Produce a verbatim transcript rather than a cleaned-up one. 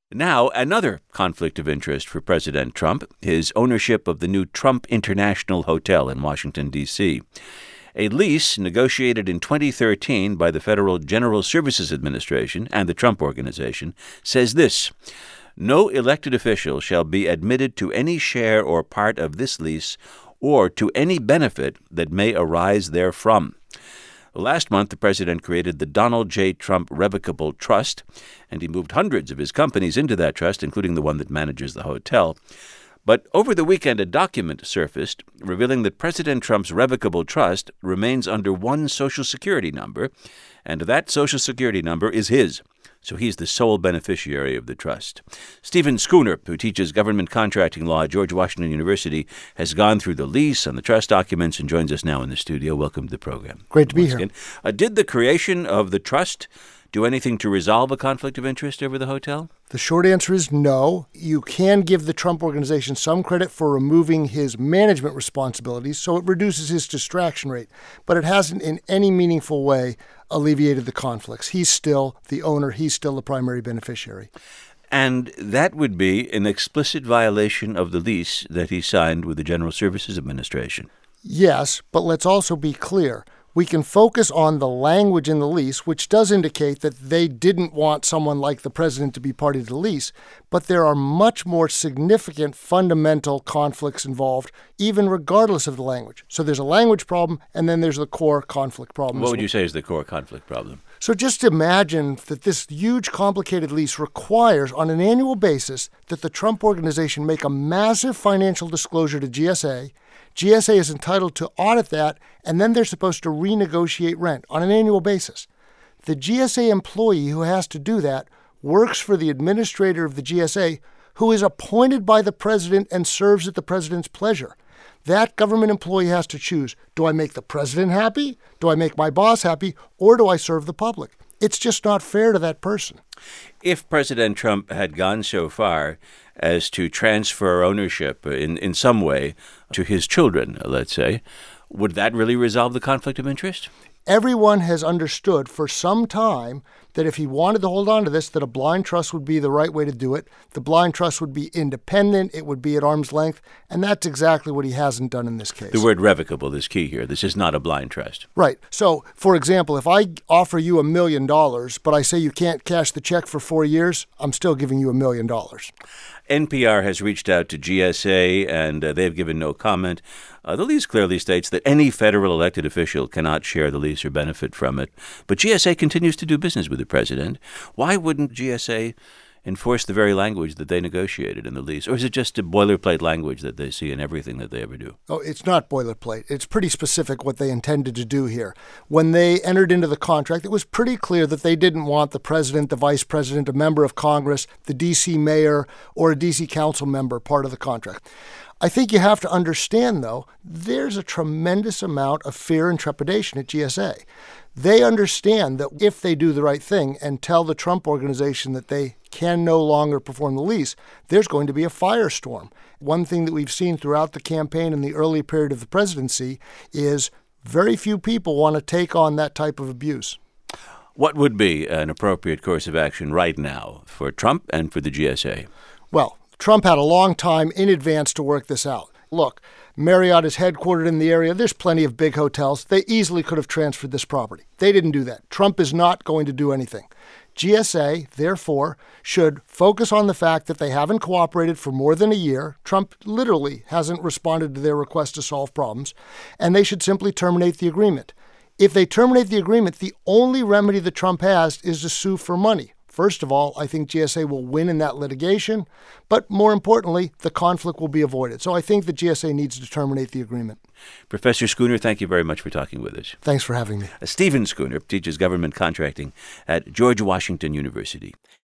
Now, another conflict of interest for President Trump, his ownership of the new Trump International Hotel in Washington, D C A lease negotiated in twenty thirteen by the Federal General Services Administration and the Trump Organization says this: no elected official shall be admitted to any share or part of this lease or to any benefit that may arise therefrom. Last month, the president created the Donald J. Trump Revocable Trust, and he moved hundreds of his companies into that trust, including the one that manages the hotel. But over the weekend, a document surfaced revealing that President Trump's revocable trust remains under one Social Security number, and that Social Security number is his. So he's the sole beneficiary of the trust. Stephen Schooner, who teaches government contracting law at George Washington University, has gone through the lease and the trust documents and joins us now in the studio. Welcome to the program. Great to be here. Uh, did the creation of the trust do anything to resolve a conflict of interest over the hotel? The short answer is no. You can give the Trump Organization some credit for removing his management responsibilities, so it reduces his distraction rate. But it hasn't in any meaningful way alleviated the conflicts. He's still the owner. He's still the primary beneficiary. And that would be an explicit violation of the lease that he signed with the General Services Administration. Yes, but let's also be clear. We can focus on the language in the lease, which does indicate that they didn't want someone like the president to be party to the lease, but there are much more significant fundamental conflicts involved, even regardless of the language. So there's a language problem, and then there's the core conflict problem. What would you say is the core conflict problem? So just imagine that this huge, complicated lease requires, on an annual basis, that the Trump Organization make a massive financial disclosure to G S A. G S A is entitled to audit that, and then they're supposed to renegotiate rent on an annual basis. The G S A employee who has to do that works for the administrator of the G S A, who is appointed by the president and serves at the president's pleasure. That government employee has to choose, do I make the president happy, do I make my boss happy, or do I serve the public? It's just not fair to that person. If President Trump had gone so far as to transfer ownership in, in some way to his children, let's say, would that really resolve the conflict of interest? Everyone has understood for some time that if he wanted to hold on to this, that a blind trust would be the right way to do it. The blind trust would be independent. It would be at arm's length. And that's exactly what he hasn't done in this case. The word revocable is key here. This is not a blind trust. Right. So, for example, if I offer you a million dollars, but I say you can't cash the check for four years, I'm still giving you a million dollars. N P R has reached out to G S A, and uh, they've given no comment. Uh, the lease clearly states that any federal elected official cannot share the lease or benefit from it. But G S A continues to do business with the president. Why wouldn't G S A enforce the very language that they negotiated in the lease? Or is it just a boilerplate language that they see in everything that they ever do? Oh, it's not boilerplate. It's pretty specific what they intended to do here. When they entered into the contract, it was pretty clear that they didn't want the president, the vice president, a member of Congress, the D C mayor, or a D C council member part of the contract. I think you have to understand, though, there's a tremendous amount of fear and trepidation at G S A. They understand that if they do the right thing and tell the Trump Organization that they can no longer perform the lease, there's going to be a firestorm. One thing that we've seen throughout the campaign and the early period of the presidency is very few people want to take on that type of abuse. What would be an appropriate course of action right now for Trump and for the G S A? Well, Trump had a long time in advance to work this out. Look, Marriott is headquartered in the area. There's plenty of big hotels. They easily could have transferred this property. They didn't do that. Trump is not going to do anything. G S A, therefore, should focus on the fact that they haven't cooperated for more than a year. Trump literally hasn't responded to their request to solve problems, and they should simply terminate the agreement. If they terminate the agreement, the only remedy that Trump has is to sue for money. First of all, I think G S A will win in that litigation, but more importantly, the conflict will be avoided. So I think the G S A needs to terminate the agreement. Professor Schooner, thank you very much for talking with us. Thanks for having me. Stephen Schooner teaches government contracting at George Washington University.